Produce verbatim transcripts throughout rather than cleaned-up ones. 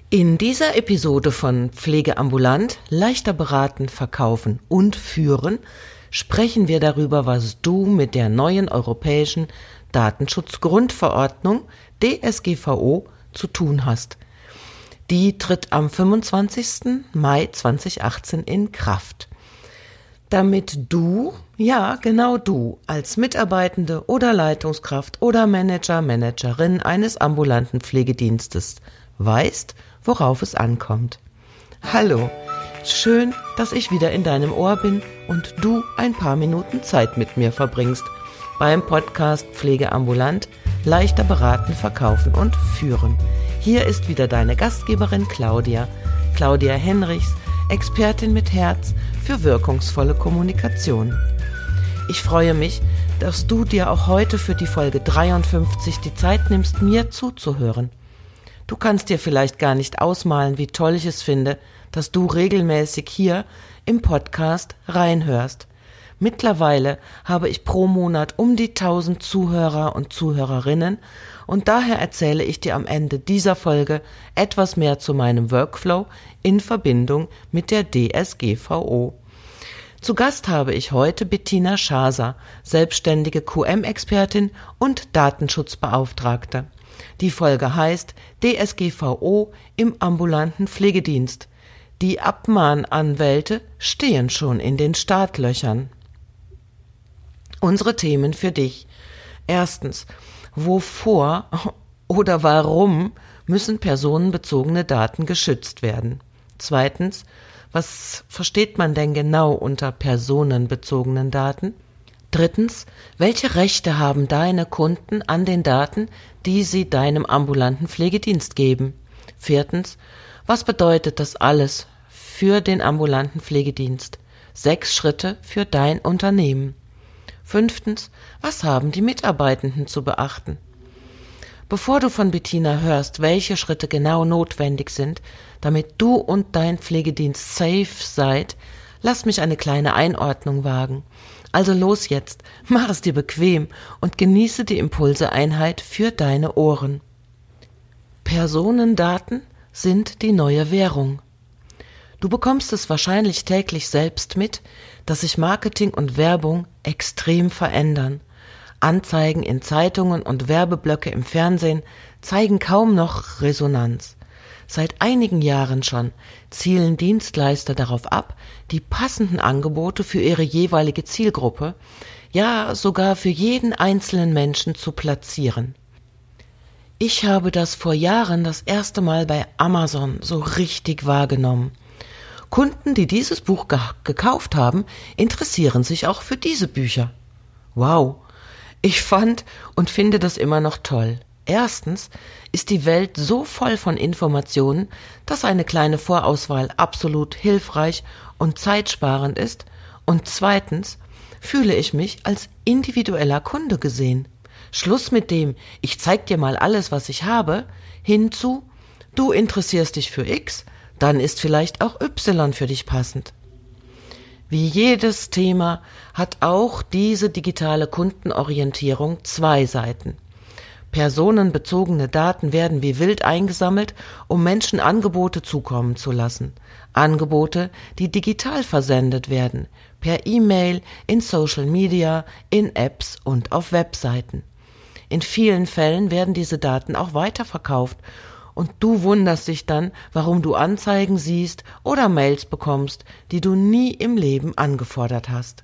In dieser Episode von Pflegeambulant, leichter beraten, verkaufen und führen sprechen wir darüber, was du mit der neuen europäischen Datenschutzgrundverordnung D S G V O zu tun hast. Die tritt am fünfundzwanzigsten Mai zweitausendachtzehn in Kraft. Damit du, ja genau du, als Mitarbeitende oder Leitungskraft oder Manager, Managerin eines ambulanten Pflegedienstes weißt, worauf es ankommt. Hallo, schön, dass ich wieder in deinem Ohr bin und du ein paar Minuten Zeit mit mir verbringst beim Podcast Pflegeambulant, leichter beraten, verkaufen und führen. Hier ist wieder deine Gastgeberin Claudia, Claudia Henrichs, Expertin mit Herz für wirkungsvolle Kommunikation. Ich freue mich, dass du dir auch heute für die Folge dreiundfünfzig die Zeit nimmst, mir zuzuhören. Du kannst dir vielleicht gar nicht ausmalen, wie toll ich es finde, dass du regelmäßig hier im Podcast reinhörst. Mittlerweile habe ich pro Monat um die tausend Zuhörer und Zuhörerinnen und daher erzähle ich dir am Ende dieser Folge etwas mehr zu meinem Workflow in Verbindung mit der D S G V O. Zu Gast habe ich heute Bettina Schaser, selbstständige Q M-Expertin und Datenschutzbeauftragte. Die Folge heißt D S G V O im ambulanten Pflegedienst. Die Abmahnanwälte stehen schon in den Startlöchern. Unsere Themen für dich. Erstens, wovor oder warum müssen personenbezogene Daten geschützt werden? Zweitens, was versteht man denn genau unter personenbezogenen Daten? Drittens, welche Rechte haben deine Kunden an den Daten, die sie deinem ambulanten Pflegedienst geben? Viertens, was bedeutet das alles für den ambulanten Pflegedienst? Sechs Schritte für dein Unternehmen. Fünftens, was haben die Mitarbeitenden zu beachten? Bevor du von Bettina hörst, welche Schritte genau notwendig sind, damit du und dein Pflegedienst safe seid, lass mich eine kleine Einordnung wagen. Also los jetzt, mach es dir bequem und genieße die Impulseeinheit für deine Ohren. Personendaten sind die neue Währung. Du bekommst es wahrscheinlich täglich selbst mit, dass sich Marketing und Werbung extrem verändern. Anzeigen in Zeitungen und Werbeblöcke im Fernsehen zeigen kaum noch Resonanz. Seit einigen Jahren schon zielen Dienstleister darauf ab, die passenden Angebote für ihre jeweilige Zielgruppe, ja sogar für jeden einzelnen Menschen zu platzieren. Ich habe das vor Jahren das erste Mal bei Amazon so richtig wahrgenommen. Kunden, die dieses Buch ge- gekauft haben, interessieren sich auch für diese Bücher. Wow, ich fand und finde das immer noch toll. Erstens ist die Welt so voll von Informationen, dass eine kleine Vorauswahl absolut hilfreich und zeitsparend ist. Und zweitens fühle ich mich als individueller Kunde gesehen. Schluss mit dem, ich zeig dir mal alles, was ich habe, hinzu, du interessierst dich für X, dann ist vielleicht auch Y für dich passend. Wie jedes Thema hat auch diese digitale Kundenorientierung zwei Seiten. Personenbezogene Daten werden wie wild eingesammelt, um Menschen Angebote zukommen zu lassen. Angebote, die digital versendet werden, per E-Mail, in Social Media, in Apps und auf Webseiten. In vielen Fällen werden diese Daten auch weiterverkauft und du wunderst dich dann, warum du Anzeigen siehst oder Mails bekommst, die du nie im Leben angefordert hast.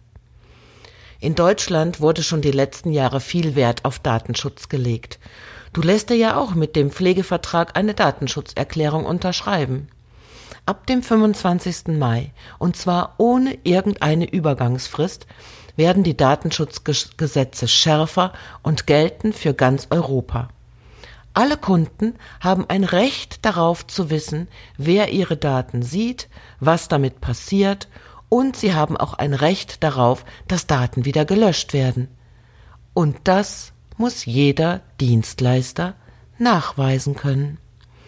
In Deutschland wurde schon die letzten Jahre viel Wert auf Datenschutz gelegt. Du lässt dir ja auch mit dem Pflegevertrag eine Datenschutzerklärung unterschreiben. Ab dem fünfundzwanzigsten Mai, und zwar ohne irgendeine Übergangsfrist, werden die Datenschutzgesetze schärfer und gelten für ganz Europa. Alle Kunden haben ein Recht darauf zu wissen, wer ihre Daten sieht, was damit passiert, und sie haben auch ein Recht darauf, dass Daten wieder gelöscht werden. Und das muss jeder Dienstleister nachweisen können.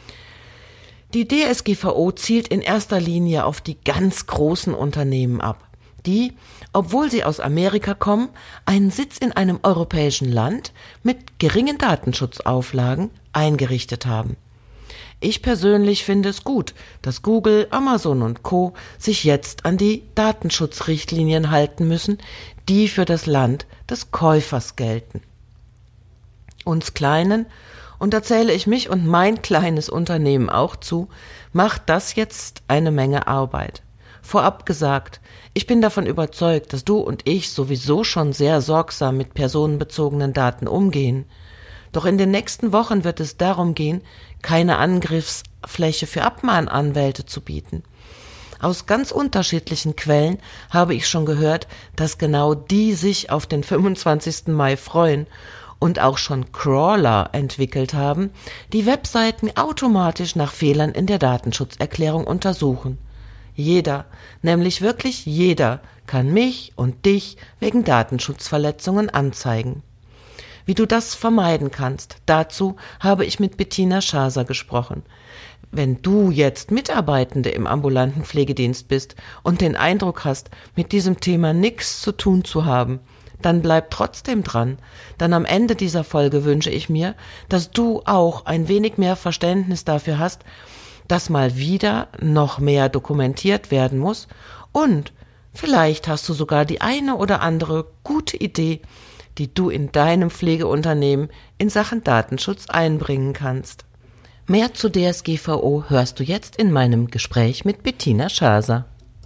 Die D S G V O zielt in erster Linie auf die ganz großen Unternehmen ab, die, obwohl sie aus Amerika kommen, einen Sitz in einem europäischen Land mit geringen Datenschutzauflagen eingerichtet haben. Ich persönlich finde es gut, dass Google, Amazon und Co. sich jetzt an die Datenschutzrichtlinien halten müssen, die für das Land des Käufers gelten. Uns Kleinen, und da zähle ich mich und mein kleines Unternehmen auch zu, macht das jetzt eine Menge Arbeit. Vorab gesagt, ich bin davon überzeugt, dass du und ich sowieso schon sehr sorgsam mit personenbezogenen Daten umgehen. Doch in den nächsten Wochen wird es darum gehen, keine Angriffsfläche für Abmahnanwälte zu bieten. Aus ganz unterschiedlichen Quellen habe ich schon gehört, dass genau die sich auf den fünfundzwanzigsten Mai freuen und auch schon Crawler entwickelt haben, die Webseiten automatisch nach Fehlern in der Datenschutzerklärung untersuchen. Jeder, nämlich wirklich jeder, kann mich und dich wegen Datenschutzverletzungen anzeigen. Wie du das vermeiden kannst, dazu habe ich mit Bettina Schaser gesprochen. Wenn du jetzt Mitarbeitende im ambulanten Pflegedienst bist und den Eindruck hast, mit diesem Thema nichts zu tun zu haben, dann bleib trotzdem dran, denn am Ende dieser Folge wünsche ich mir, dass du auch ein wenig mehr Verständnis dafür hast, dass mal wieder noch mehr dokumentiert werden muss und vielleicht hast du sogar die eine oder andere gute Idee, die du in deinem Pflegeunternehmen in Sachen Datenschutz einbringen kannst. Mehr zu D S G V O hörst du jetzt in meinem Gespräch mit Bettina Schaser.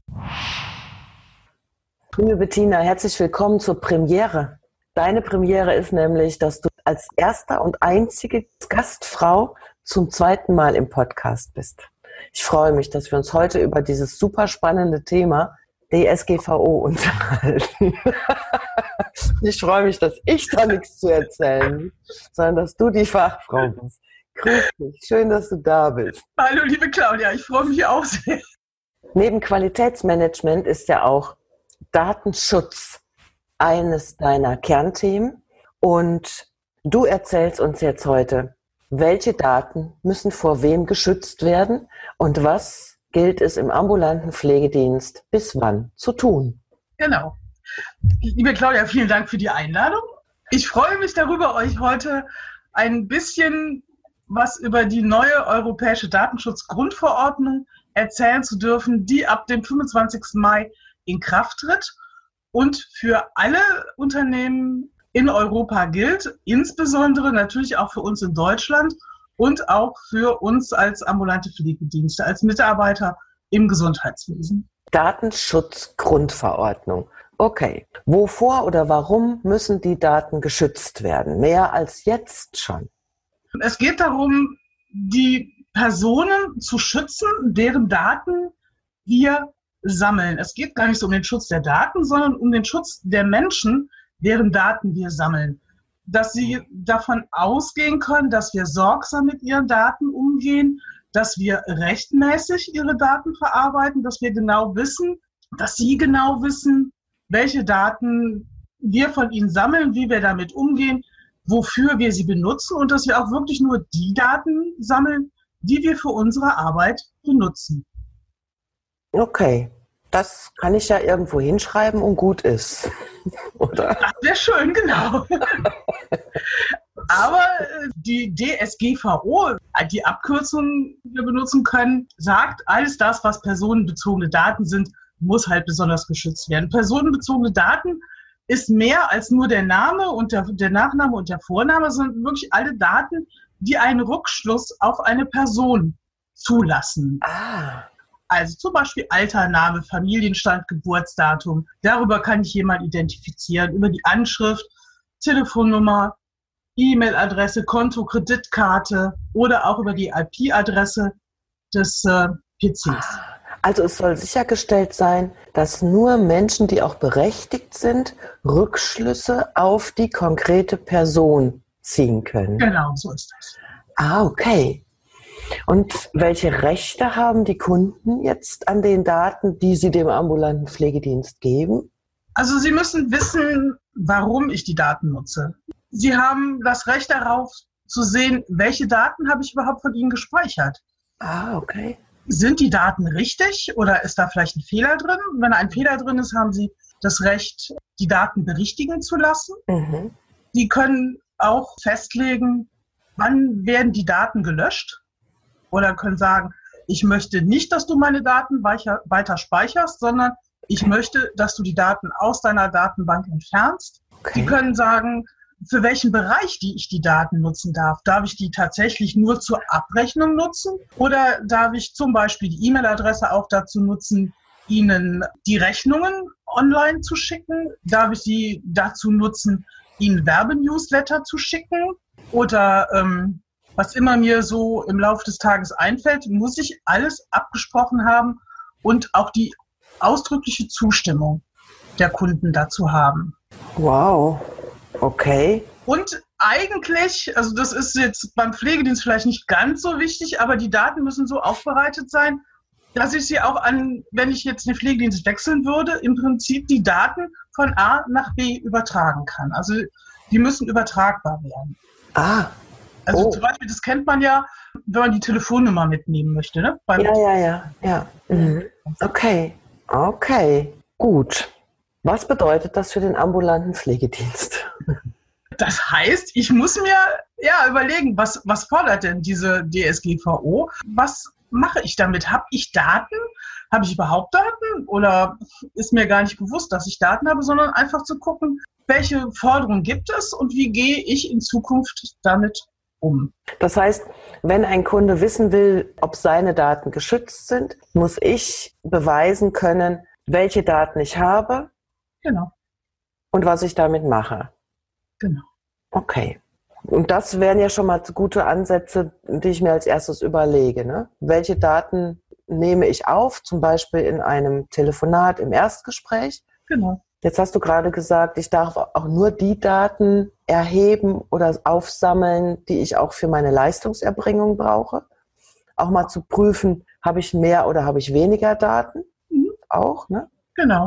Liebe Bettina, herzlich willkommen zur Premiere. Deine Premiere ist nämlich, dass du als erster und einzige Gastfrau zum zweiten Mal im Podcast bist. Ich freue mich, dass wir uns heute über dieses super spannende Thema D S G V O unterhalten. Ich freue mich, dass ich da nichts zu erzählen, sondern dass du die Fachfrau bist. Grüß dich, schön, dass du da bist. Hallo, liebe Claudia, ich freue mich auch sehr. Neben Qualitätsmanagement ist ja auch Datenschutz eines deiner Kernthemen. Und du erzählst uns jetzt heute, welche Daten müssen vor wem geschützt werden und was gilt es im ambulanten Pflegedienst bis wann zu tun? Genau. Liebe Claudia, vielen Dank für die Einladung. Ich freue mich darüber, euch heute ein bisschen was über die neue europäische Datenschutzgrundverordnung erzählen zu dürfen, die ab dem fünfundzwanzigsten Mai in Kraft tritt und für alle Unternehmen in Europa gilt, insbesondere natürlich auch für uns in Deutschland und auch für uns als ambulante Pflegedienste, als Mitarbeiter im Gesundheitswesen. Datenschutzgrundverordnung. Okay. Wovor oder warum müssen die Daten geschützt werden? Mehr als jetzt schon. Es geht darum, die Personen zu schützen, deren Daten wir sammeln. Es geht gar nicht so um den Schutz der Daten, sondern um den Schutz der Menschen, deren Daten wir sammeln. Dass sie davon ausgehen können, dass wir sorgsam mit ihren Daten umgehen, dass wir rechtmäßig ihre Daten verarbeiten, dass wir genau wissen, dass sie genau wissen, welche Daten wir von ihnen sammeln, wie wir damit umgehen, wofür wir sie benutzen und dass wir auch wirklich nur die Daten sammeln, die wir für unsere Arbeit benutzen. Okay, das kann ich ja irgendwo hinschreiben und gut ist, oder? Das wäre schön, genau. Aber die D S G V O, die Abkürzung, die wir benutzen können, sagt, alles das, was personenbezogene Daten sind, muss halt besonders geschützt werden. Personenbezogene Daten ist mehr als nur der Name und der, der Nachname und der Vorname, sondern wirklich alle Daten, die einen Rückschluss auf eine Person zulassen. Ah. Also zum Beispiel Alter, Name, Familienstand, Geburtsdatum. Darüber kann ich jemanden identifizieren, über die Anschrift, Telefonnummer, E-Mail-Adresse, Konto, Kreditkarte oder auch über die I P-Adresse des äh, P Cs. Also es soll sichergestellt sein, dass nur Menschen, die auch berechtigt sind, Rückschlüsse auf die konkrete Person ziehen können. Genau, so ist das. Ah, okay. Und welche Rechte haben die Kunden jetzt an den Daten, die sie dem ambulanten Pflegedienst geben? Also Sie müssen wissen, warum ich die Daten nutze. Sie haben das Recht darauf zu sehen, welche Daten habe ich überhaupt von Ihnen gespeichert. Ah, okay. Sind die Daten richtig oder ist da vielleicht ein Fehler drin? Wenn ein Fehler drin ist, haben Sie das Recht, die Daten berichtigen zu lassen. Mhm. Sie können auch festlegen, wann werden die Daten gelöscht. oder können sagen, ich möchte nicht, dass du meine Daten weiter, weiter speicherst, sondern ich möchte, dass du die Daten aus deiner Datenbank entfernst. Okay. Sie können sagen, für welchen Bereich die ich die Daten nutzen darf. Darf ich die tatsächlich nur zur Abrechnung nutzen oder darf ich zum Beispiel die E-Mail-Adresse auch dazu nutzen, Ihnen die Rechnungen online zu schicken? Darf ich sie dazu nutzen, Ihnen Werbenewsletter zu schicken? Oder ähm, was immer mir so im Laufe des Tages einfällt, muss ich alles abgesprochen haben und auch die ausdrückliche Zustimmung der Kunden dazu haben. Wow, okay. Und eigentlich, also das ist jetzt beim Pflegedienst vielleicht nicht ganz so wichtig, aber die Daten müssen so aufbereitet sein, dass ich sie auch an, wenn ich jetzt den Pflegedienst wechseln würde, im Prinzip die Daten von A nach B übertragen kann. Also die müssen übertragbar werden. Ah. Also oh. zum Beispiel, das kennt man ja, wenn man die Telefonnummer mitnehmen möchte. Ne? Beim ja, ja, ja, ja. Mhm. Okay, okay, gut. Was bedeutet das für den ambulanten Pflegedienst? Das heißt, ich muss mir ja überlegen, was, was fordert denn diese D S G V O? Was mache ich damit? Habe ich Daten? Habe ich überhaupt Daten? Oder ist mir gar nicht bewusst, dass ich Daten habe, sondern einfach zu gucken, welche Forderungen gibt es und wie gehe ich in Zukunft damit um? Das heißt, wenn ein Kunde wissen will, ob seine Daten geschützt sind, muss ich beweisen können, welche Daten ich habe. Genau. Und was ich damit mache. Genau. Okay. Und das wären ja schon mal gute Ansätze, die ich mir als erstes überlege. Ne? Welche Daten nehme ich auf, zum Beispiel in einem Telefonat im Erstgespräch? Genau. Jetzt hast du gerade gesagt, ich darf auch nur die Daten erheben oder aufsammeln, die ich auch für meine Leistungserbringung brauche. Auch mal zu prüfen, habe ich mehr oder habe ich weniger Daten? Mhm. Auch, ne? Genau.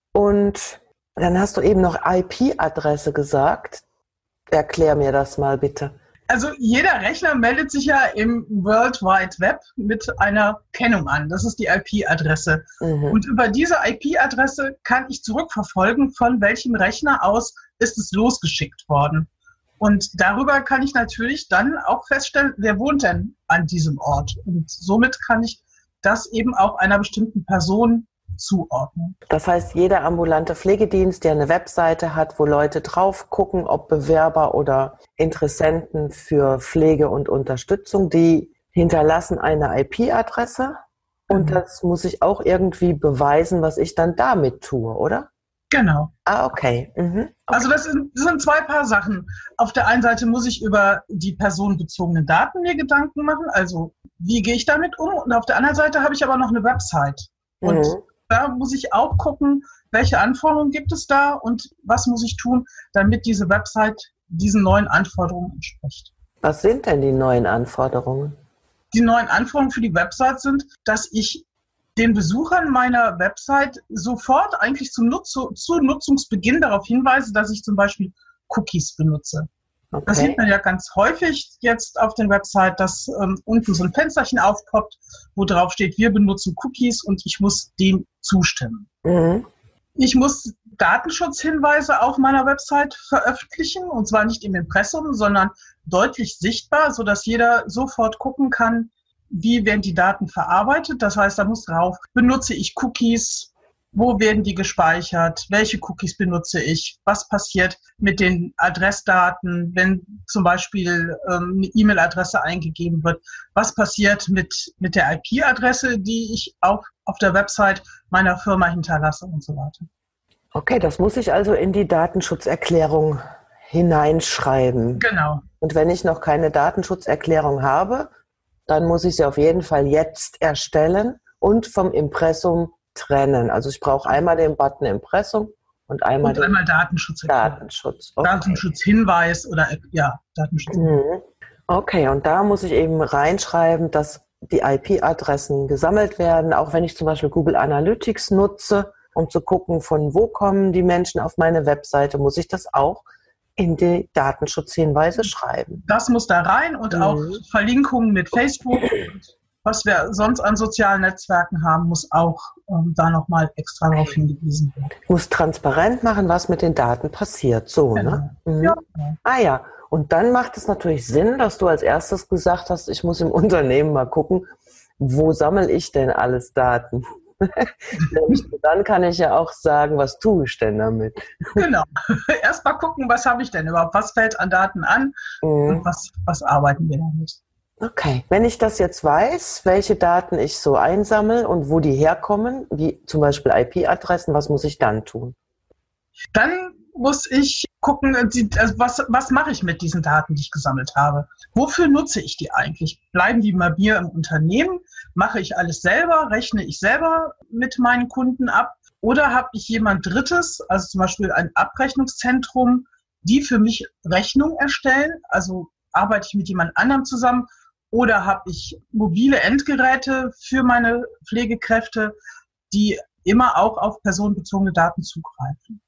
Und dann hast du eben noch I P-Adresse gesagt. Erklär mir das mal bitte. Also jeder Rechner meldet sich ja im World Wide Web mit einer Kennung an. Das ist die I P-Adresse. Mhm. Und über diese I P-Adresse kann ich zurückverfolgen, von welchem Rechner aus ist es losgeschickt worden. Und darüber kann ich natürlich dann auch feststellen, wer wohnt denn an diesem Ort. Und somit kann ich das eben auch einer bestimmten Person zuordnen. Das heißt, jeder ambulante Pflegedienst, der eine Webseite hat, wo Leute drauf gucken, ob Bewerber oder Interessenten für Pflege und Unterstützung, die hinterlassen eine I P-Adresse und mhm. das muss ich auch irgendwie beweisen, was ich dann damit tue, oder? Genau. Ah, okay. Mhm. Okay. Also das sind, das sind zwei Paar Sachen. Auf der einen Seite muss ich über die personenbezogenen Daten mir Gedanken machen, also wie gehe ich damit um? Und auf der anderen Seite habe ich aber noch eine Website. Und mhm. da muss ich auch gucken, welche Anforderungen gibt es da und was muss ich tun, damit diese Website diesen neuen Anforderungen entspricht. Was sind denn die neuen Anforderungen? Die neuen Anforderungen für die Website sind, dass ich den Besuchern meiner Website sofort eigentlich zum Nutz- zu Nutzungsbeginn darauf hinweise, dass ich zum Beispiel Cookies benutze. Okay. Das sieht man ja ganz häufig jetzt auf den Website, dass ähm, unten so ein Fensterchen aufpoppt, wo drauf steht, wir benutzen Cookies und ich muss dem zustimmen. Mhm. Ich muss Datenschutzhinweise auf meiner Website veröffentlichen und zwar nicht im Impressum, sondern deutlich sichtbar, sodass jeder sofort gucken kann, wie werden die Daten verarbeitet. Das heißt, da muss drauf, benutze ich Cookies, wo werden die gespeichert, welche Cookies benutze ich, was passiert mit den Adressdaten, wenn zum Beispiel ähm, eine E-Mail-Adresse eingegeben wird, was passiert mit, mit der I P-Adresse, die ich auf, auf der Website meiner Firma hinterlasse und so weiter. Okay, das muss ich also in die Datenschutzerklärung hineinschreiben. Genau. Und wenn ich noch keine Datenschutzerklärung habe, dann muss ich sie auf jeden Fall jetzt erstellen und vom Impressum trennen. Also ich brauche einmal den Button Impressum und einmal, und einmal Datenschutz. Datenschutz. Okay. Datenschutzhinweis oder ja, Datenschutz. Mhm. Okay, und da muss ich eben reinschreiben, dass die I P-Adressen gesammelt werden, auch wenn ich zum Beispiel Google Analytics nutze, um zu gucken, von wo kommen die Menschen auf meine Webseite, muss ich das auch in die Datenschutzhinweise schreiben. Das muss da rein und mhm. auch Verlinkungen mit Facebook und was wir sonst an sozialen Netzwerken haben, muss auch ähm, da nochmal extra darauf hingewiesen werden. Ich muss transparent machen, was mit den Daten passiert. So, Genau. ne? Mhm. Ja. Ah ja, und dann macht es natürlich Sinn, dass du als erstes gesagt hast, ich muss im Unternehmen mal gucken, wo sammle ich denn alles Daten? Dann kann ich ja auch sagen, was tue ich denn damit? Genau. Erst mal gucken, was habe ich denn überhaupt? Was fällt an Daten an Mhm. und was, was arbeiten wir damit? Okay. Wenn ich das jetzt weiß, welche Daten ich so einsammle und wo die herkommen, wie zum Beispiel I P-Adressen, was muss ich dann tun? Dann muss ich gucken, die- also was, was mache ich mit diesen Daten, die ich gesammelt habe? Wofür nutze ich die eigentlich? Bleiben die bei mir im Unternehmen? Mache ich alles selber? Rechne ich selber mit meinen Kunden ab? Oder habe ich jemand Drittes, also zum Beispiel ein Abrechnungszentrum, die für mich Rechnung erstellen? Also arbeite ich mit jemand anderem zusammen? Oder habe ich mobile Endgeräte für meine Pflegekräfte, die immer auch auf personenbezogene Daten zugreifen?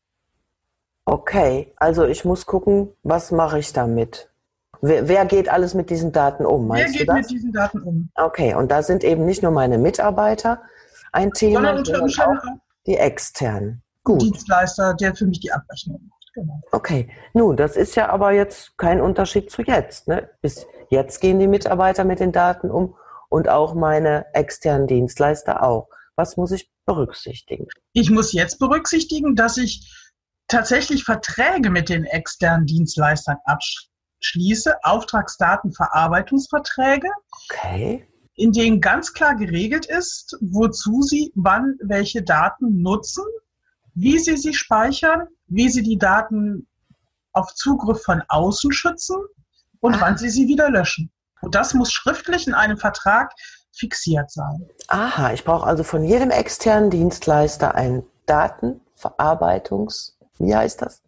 Okay, also ich muss gucken, was mache ich damit? Wer, wer geht alles mit diesen Daten um? Wer Meinst du geht das? mit diesen Daten um? Okay, und da sind eben nicht nur meine Mitarbeiter ein Thema, Sondern unter sondern Umständen auch auch die externen. ein Gut, Dienstleister, der für mich die Abrechnung macht. Genau. okay. Nun, das ist ja aber jetzt kein Unterschied zu jetzt, ne? Bis jetzt gehen die Mitarbeiter mit den Daten um und auch meine externen Dienstleister auch. Was muss ich berücksichtigen? Ich muss jetzt berücksichtigen, dass ich tatsächlich Verträge mit den externen Dienstleistern abschließe, Auftragsdatenverarbeitungsverträge, Okay. in denen ganz klar geregelt ist, wozu sie wann welche Daten nutzen, wie sie sie speichern, wie sie die Daten auf Zugriff von außen schützen und Ah. wann sie sie wieder löschen. Und das muss schriftlich in einem Vertrag fixiert sein. Aha, ich brauche also von jedem externen Dienstleister einen Datenverarbeitungs... Wie heißt das?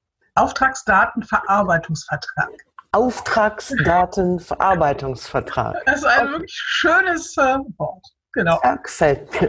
Auftragsdatenverarbeitungsvertrag. Auftragsdatenverarbeitungsvertrag. Das ist ein wirklich schönes äh, Wort. Genau. Ja, gefällt mir.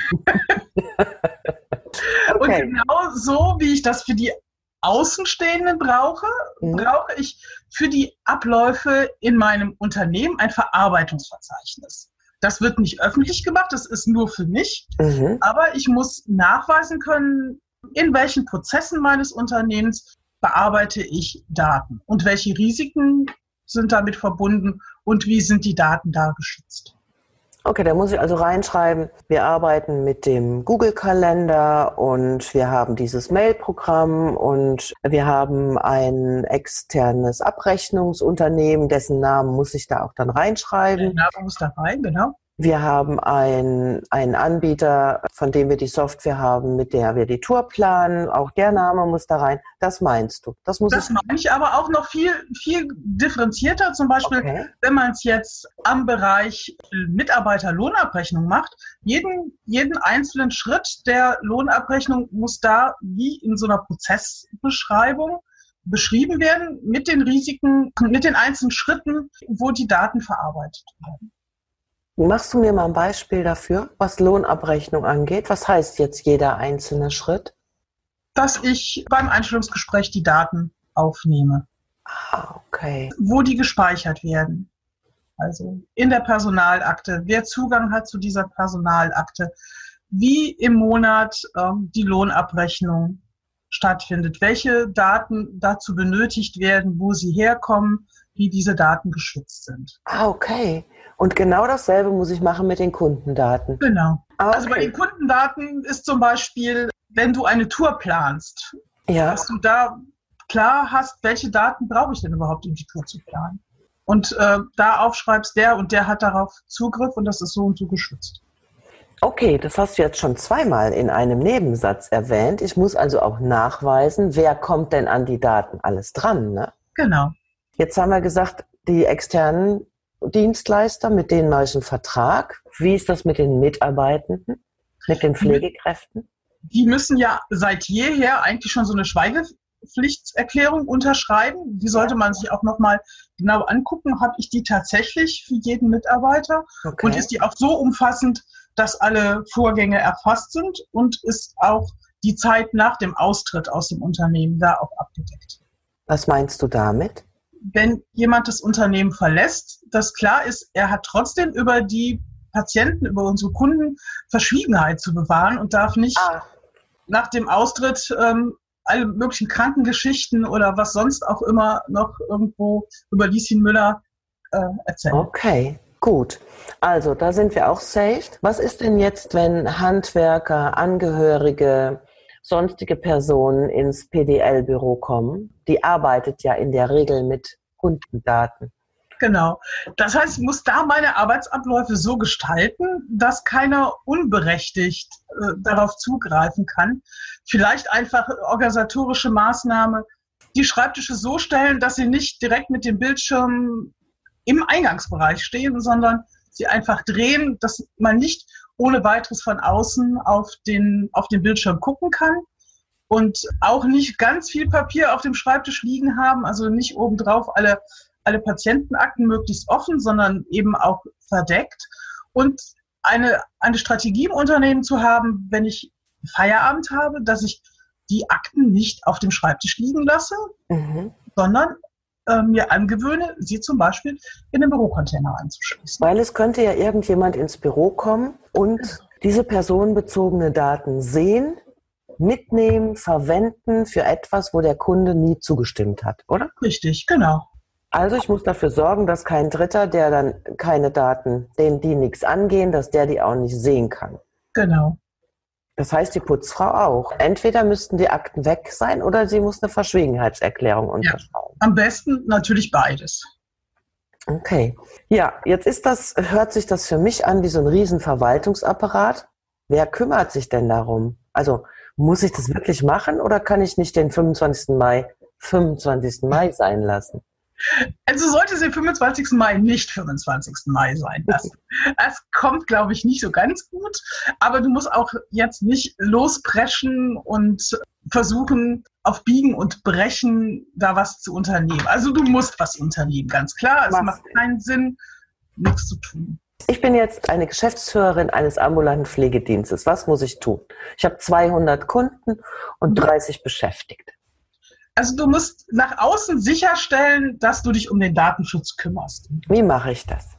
Und Okay. genau so, wie ich das für die Außenstehenden brauche, Mhm. brauche ich für die Abläufe in meinem Unternehmen ein Verarbeitungsverzeichnis. Das wird nicht öffentlich gemacht, das ist nur für mich, Mhm. aber ich muss nachweisen können, in welchen Prozessen meines Unternehmens bearbeite ich Daten und welche Risiken sind damit verbunden und wie sind die Daten da geschützt. Okay, da muss ich also reinschreiben, wir arbeiten mit dem Google-Kalender und wir haben dieses Mail-Programm und wir haben ein externes Abrechnungsunternehmen, dessen Namen muss ich da auch dann Der reinschreiben. Name muss dabei, genau. Wir haben ein- einen Anbieter, von dem wir die Software haben, mit der wir die Tour planen. Auch der Name muss da rein. Das meinst du? Das muss Das ich. meine ich aber auch noch viel, viel differenzierter. Zum Beispiel, Okay. wenn man es jetzt am Bereich Mitarbeiterlohnabrechnung macht, jeden, jeden einzelnen Schritt der Lohnabrechnung muss da wie in so einer Prozessbeschreibung beschrieben werden mit den Risiken, mit den einzelnen Schritten, wo die Daten verarbeitet werden. Machst du mir mal ein Beispiel dafür, was Lohnabrechnung angeht? Was heißt jetzt jeder einzelne Schritt? Dass ich beim Einstellungsgespräch die Daten aufnehme, Ah, okay. wo die gespeichert werden. Also in der Personalakte, wer Zugang hat zu dieser Personalakte, wie im Monat ähm, die Lohnabrechnung stattfindet, welche Daten dazu benötigt werden, wo sie herkommen, wie diese Daten geschützt sind. Ah, okay. Und genau dasselbe muss ich machen mit den Kundendaten. Genau. Ah, Also bei okay. den Kundendaten ist zum Beispiel, wenn du eine Tour planst, Ja, dass du da klar hast, welche Daten brauche ich denn überhaupt, um die Tour zu planen. Und äh, da aufschreibst, der und der hat darauf Zugriff und das ist so und so geschützt. okay, das hast du jetzt schon zweimal in einem Nebensatz erwähnt. Ich muss also auch nachweisen, wer kommt denn an die Daten alles dran, ne? Genau. Jetzt haben wir gesagt, die externen Dienstleister, mit denen mache ich einen Vertrag. Wie ist das mit den Mitarbeitenden, mit den Pflegekräften? Die müssen ja seit jeher eigentlich schon so eine Schweigepflichtserklärung unterschreiben. Die sollte man sich auch nochmal genau angucken. Habe ich die tatsächlich für jeden Mitarbeiter? Okay. Und ist die auch so umfassend, dass alle Vorgänge erfasst sind? Und ist auch die Zeit nach dem Austritt aus dem Unternehmen da auch abgedeckt? Was meinst du damit? Wenn jemand das Unternehmen verlässt, dass klar ist, er hat trotzdem über die Patienten, über unsere Kunden Verschwiegenheit zu bewahren und darf nicht ah. nach dem Austritt ähm, alle möglichen Krankengeschichten oder was sonst auch immer noch irgendwo über Lieschen Müller äh, erzählen. Okay, gut. Also da sind wir auch safe. Was ist denn jetzt, wenn Handwerker, Angehörige, sonstige Personen ins P D L-Büro kommen? Die arbeitet ja in der Regel mit Kundendaten. Genau. Das heißt, ich muss da meine Arbeitsabläufe so gestalten, dass keiner unberechtigt äh, darauf zugreifen kann. Vielleicht einfach organisatorische Maßnahme, die Schreibtische so stellen, dass sie nicht direkt mit dem Bildschirm im Eingangsbereich stehen, sondern sie einfach drehen, dass man nicht ohne weiteres von außen auf den, auf den Bildschirm gucken kann und auch nicht ganz viel Papier auf dem Schreibtisch liegen haben, also nicht obendrauf alle alle Patientenakten möglichst offen, sondern eben auch verdeckt. Und eine, eine Strategie im Unternehmen zu haben, wenn ich Feierabend habe, dass ich die Akten nicht auf dem Schreibtisch liegen lasse, mhm. sondern äh, mir angewöhne, sie zum Beispiel in den Bürocontainer einzuschließen. Weil es könnte ja irgendjemand ins Büro kommen und ja. diese personenbezogene Daten sehen, mitnehmen, verwenden für etwas, wo der Kunde nie zugestimmt hat, oder? Richtig, genau. Also ich muss dafür sorgen, dass kein Dritter, der dann keine Daten, denen die nichts angehen, dass der die auch nicht sehen kann. Genau. Das heißt, die Putzfrau auch. Entweder müssten die Akten weg sein oder sie muss eine Verschwiegenheitserklärung unterschreiben. Ja, am besten natürlich beides. Okay. Ja, jetzt ist das, hört sich das für mich an wie so ein riesen Verwaltungsapparat. Wer kümmert sich denn darum? Also muss ich das wirklich machen oder kann ich nicht den fünfundzwanzigsten Mai fünfundzwanzigsten Mai sein lassen? Also sollte es den fünfundzwanzigsten Mai nicht fünfundzwanzigsten Mai sein lassen. Das kommt, glaube ich, nicht so ganz gut. Aber du musst auch jetzt nicht lospreschen und versuchen, auf Biegen und Brechen da was zu unternehmen. Also du musst was unternehmen, ganz klar. Es was? macht keinen Sinn, nichts zu tun. Ich bin jetzt eine Geschäftsführerin eines ambulanten Pflegedienstes. Was muss ich tun? Ich habe zweihundert Kunden und dreißig Beschäftigte. Also du musst nach außen sicherstellen, dass du dich um den Datenschutz kümmerst. Wie mache ich das?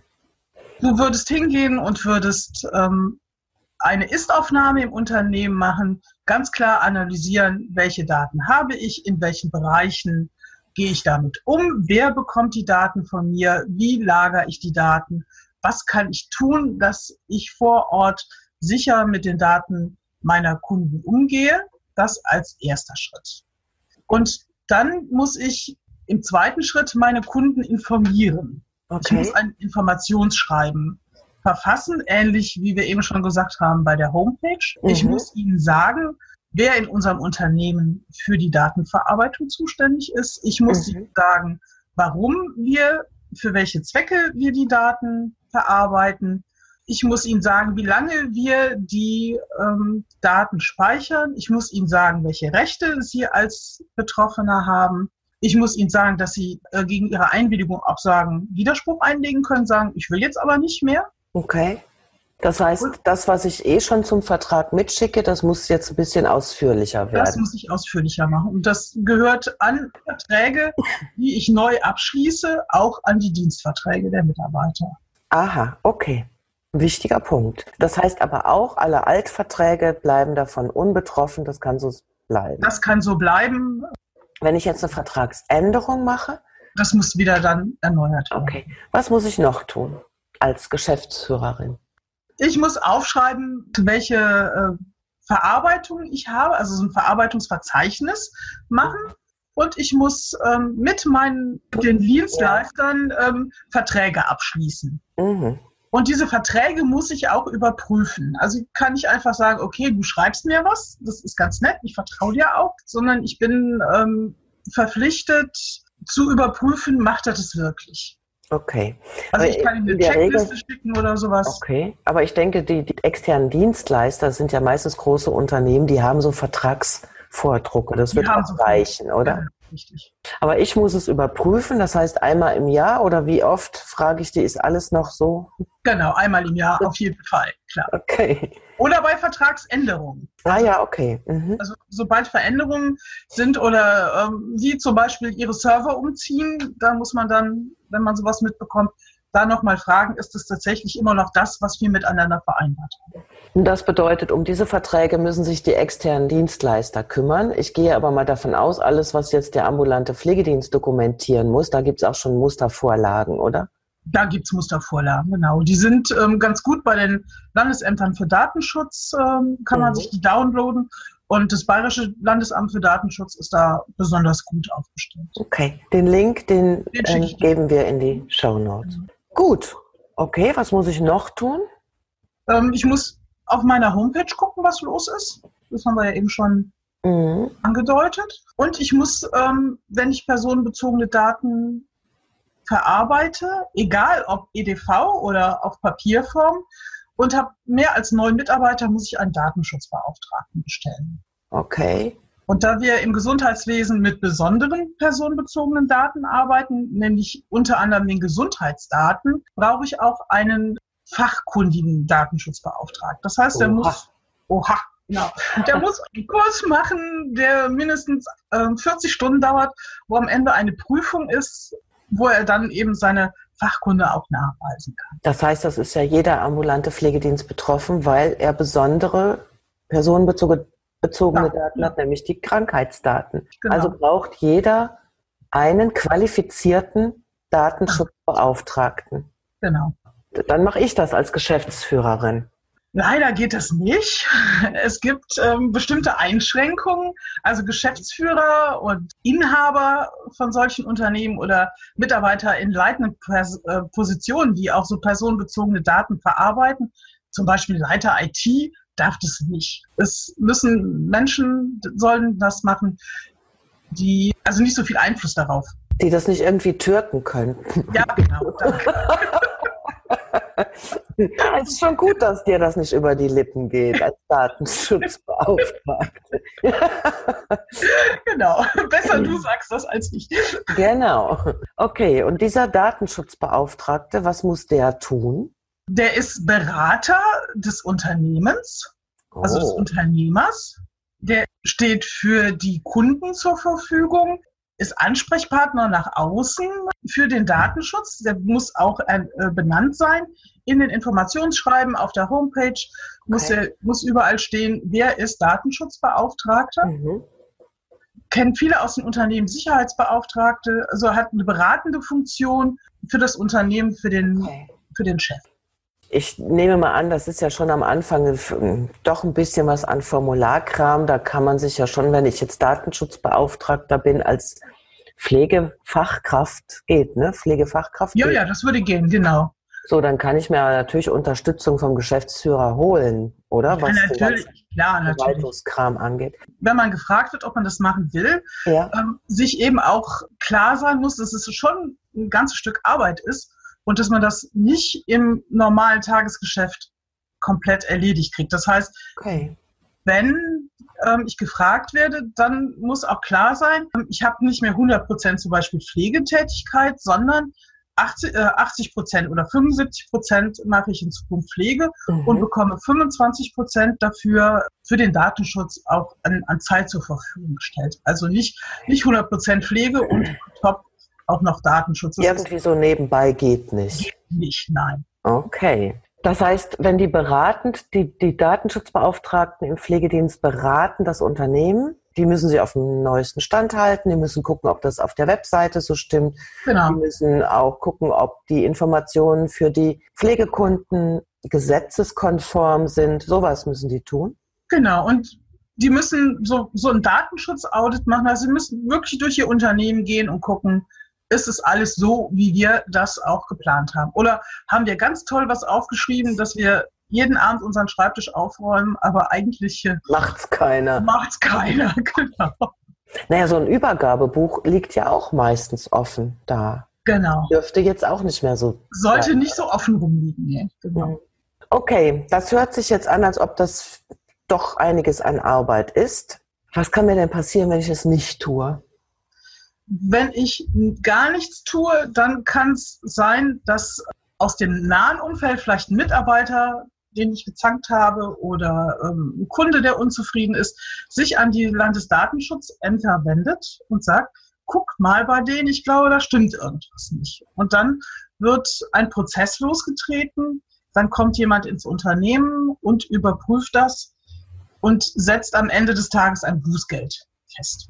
Du würdest hingehen und würdest ähm, eine Ist-Aufnahme im Unternehmen machen, ganz klar analysieren, welche Daten habe ich, in welchen Bereichen gehe ich damit um, wer bekommt die Daten von mir, wie lagere ich die Daten, was kann ich tun, dass ich vor Ort sicher mit den Daten meiner Kunden umgehe. Das als erster Schritt. Und dann muss ich im zweiten Schritt meine Kunden informieren. Okay. Ich muss ein Informationsschreiben verfassen, ähnlich wie wir eben schon gesagt haben bei der Homepage. Mhm. Ich muss ihnen sagen, wer in unserem Unternehmen für die Datenverarbeitung zuständig ist. Ich muss mhm. ihnen sagen, warum wir, für welche Zwecke wir die Daten verarbeiten. Ich muss ihnen sagen, wie lange wir die ähm, Daten speichern. Ich muss ihnen sagen, welche Rechte sie als Betroffener haben. Ich muss ihnen sagen, dass sie äh, gegen ihre Einwilligung auch sagen, Widerspruch einlegen können, sagen, ich will jetzt aber nicht mehr. Okay. Das heißt, Und das, was ich eh schon zum Vertrag mitschicke, das muss jetzt ein bisschen ausführlicher werden. Das muss ich ausführlicher machen. Und das gehört an Verträge, die ich neu abschließe, auch an die Dienstverträge der Mitarbeiter. Aha, okay. Wichtiger Punkt. Das heißt aber auch, alle Altverträge bleiben davon unbetroffen, das kann so bleiben. Das kann so bleiben. Wenn ich jetzt eine Vertragsänderung mache? Das muss wieder dann erneuert werden. Okay. Was muss ich noch tun als Geschäftsführerin? Ich muss aufschreiben, welche äh, Verarbeitung ich habe, also so ein Verarbeitungsverzeichnis machen. Und ich muss ähm, mit meinen den Dienstleistern ähm, Verträge abschließen. Mhm. Und diese Verträge muss ich auch überprüfen. Also kann ich einfach sagen, okay, du schreibst mir was, das ist ganz nett, ich vertraue dir auch, sondern ich bin ähm, verpflichtet zu überprüfen, macht er das wirklich? Okay. Also ich kann ihm eine Checkliste schicken oder sowas. Okay, aber ich denke, die, die externen Dienstleister sind ja meistens große Unternehmen, die haben so Vertragsvordrucke, das wird auch reichen, oder? Ja. Richtig. Aber ich muss es überprüfen, das heißt einmal im Jahr oder wie oft, frage ich die, ist alles noch so? Genau, einmal im Jahr auf jeden Fall, klar. Okay. Oder bei Vertragsänderungen. Ah ja, okay. Mhm. Also sobald Veränderungen sind oder ähm, wie zum Beispiel ihre Server umziehen, da muss man dann, wenn man sowas mitbekommt, da nochmal fragen, ist es tatsächlich immer noch das, was wir miteinander vereinbart haben. Und das bedeutet, um diese Verträge müssen sich die externen Dienstleister kümmern. Ich gehe aber mal davon aus, alles, was jetzt der ambulante Pflegedienst dokumentieren muss, da gibt es auch schon Mustervorlagen, oder? Da gibt es Mustervorlagen, genau. Die sind ähm, ganz gut bei den Landesämtern für Datenschutz, ähm, kann man mhm. sich die downloaden. Und das Bayerische Landesamt für Datenschutz ist da besonders gut aufgestellt. Okay, den Link, den, den äh, geben wir in die Shownotes. Mhm. Gut, okay, was muss ich noch tun? Ähm, ich muss auf meiner Homepage gucken, was los ist. Das haben wir ja eben schon mhm. angedeutet. Und ich muss, ähm, wenn ich personenbezogene Daten verarbeite, egal ob E D V oder auf Papierform, und habe mehr als neun Mitarbeiter, muss ich einen Datenschutzbeauftragten bestellen. Okay. Und da wir im Gesundheitswesen mit besonderen personenbezogenen Daten arbeiten, nämlich unter anderem den Gesundheitsdaten, brauche ich auch einen fachkundigen Datenschutzbeauftragten. Das heißt, der oha. muss, oha, genau, der muss einen Kurs machen, der mindestens äh, vierzig Stunden dauert, wo am Ende eine Prüfung ist, wo er dann eben seine Fachkunde auch nachweisen kann. Das heißt, das ist ja jeder ambulante Pflegedienst betroffen, weil er besondere personenbezogene bezogene ja. Daten hat, nämlich die Krankheitsdaten. Genau. Also braucht jeder einen qualifizierten Datenschutzbeauftragten. Genau. Dann mache ich das als Geschäftsführerin. Leider geht das nicht. Es gibt ähm, bestimmte Einschränkungen. Also Geschäftsführer und Inhaber von solchen Unternehmen oder Mitarbeiter in leitenden Pers- äh, Positionen, die auch so personenbezogene Daten verarbeiten, zum Beispiel Leiter I T, darf das nicht. Es müssen Menschen, sollen das machen, die also nicht so viel Einfluss darauf. Die das nicht irgendwie türken könnten. Ja, genau. Es ist schon gut, dass dir das nicht über die Lippen geht als Datenschutzbeauftragte. Genau, besser du sagst das als ich. Genau. Okay, und dieser Datenschutzbeauftragte, was muss der tun? Der ist Berater des Unternehmens, oh. also des Unternehmers. Der steht für die Kunden zur Verfügung, ist Ansprechpartner nach außen für den Datenschutz. Der muss auch äh, benannt sein. In den Informationsschreiben auf der Homepage muss, okay. er, muss überall stehen, wer ist Datenschutzbeauftragter. Mhm. Kennen viele aus den Unternehmen Sicherheitsbeauftragte, also hat eine beratende Funktion für das Unternehmen, für den, okay. für den Chef. Ich nehme mal an, das ist ja schon am Anfang doch ein bisschen was an Formularkram. Da kann man sich ja schon, wenn ich jetzt Datenschutzbeauftragter bin, als Pflegefachkraft geht, ne? Pflegefachkraft. Ja, geht. ja, das würde gehen, genau. So, dann kann ich mir natürlich Unterstützung vom Geschäftsführer holen, oder? Ja, was natürlich, klar, natürlich. Verwaltungskram angeht. Wenn man gefragt wird, ob man das machen will, ja. ähm, sich eben auch klar sein muss, dass es schon ein ganzes Stück Arbeit ist. Und dass man das nicht im normalen Tagesgeschäft komplett erledigt kriegt. Das heißt, okay. wenn ähm, ich gefragt werde, dann muss auch klar sein, ich habe nicht mehr hundert Prozent zum Beispiel Pflegetätigkeit, sondern achtzig Prozent oder fünfundsiebzig Prozent mache ich in Zukunft Pflege mhm. und bekomme fünfundzwanzig Prozent dafür für den Datenschutz auch an, an Zeit zur Verfügung gestellt. Also nicht, nicht hundert Prozent Pflege und top auch noch Datenschutz. Das irgendwie so nebenbei geht nicht. Geht nicht, nein. Okay. Das heißt, wenn die beratend, die, die Datenschutzbeauftragten im Pflegedienst beraten das Unternehmen, die müssen sich auf dem neuesten Stand halten, die müssen gucken, ob das auf der Webseite so stimmt. Genau. Die müssen auch gucken, ob die Informationen für die Pflegekunden gesetzeskonform sind. Sowas müssen die tun. Genau. Und die müssen so, so ein Datenschutzaudit machen. Also sie müssen wirklich durch ihr Unternehmen gehen und gucken, ist es alles so, wie wir das auch geplant haben? Oder haben wir ganz toll was aufgeschrieben, dass wir jeden Abend unseren Schreibtisch aufräumen, aber eigentlich macht's keiner. Macht's keiner, genau. Naja, so ein Übergabebuch liegt ja auch meistens offen da. Genau. Dürfte jetzt auch nicht mehr so Sollte sein. Nicht so offen rumliegen, nee. Genau. Okay, das hört sich jetzt an, als ob das doch einiges an Arbeit ist. Was kann mir denn passieren, wenn ich es nicht tue? Wenn ich gar nichts tue, dann kann es sein, dass aus dem nahen Umfeld vielleicht ein Mitarbeiter, den ich gezankt habe, oder ähm, ein Kunde, der unzufrieden ist, sich an die Landesdatenschutzämter wendet und sagt, guck mal bei denen, ich glaube, da stimmt irgendwas nicht. Und dann wird ein Prozess losgetreten, dann kommt jemand ins Unternehmen und überprüft das und setzt am Ende des Tages ein Bußgeld fest.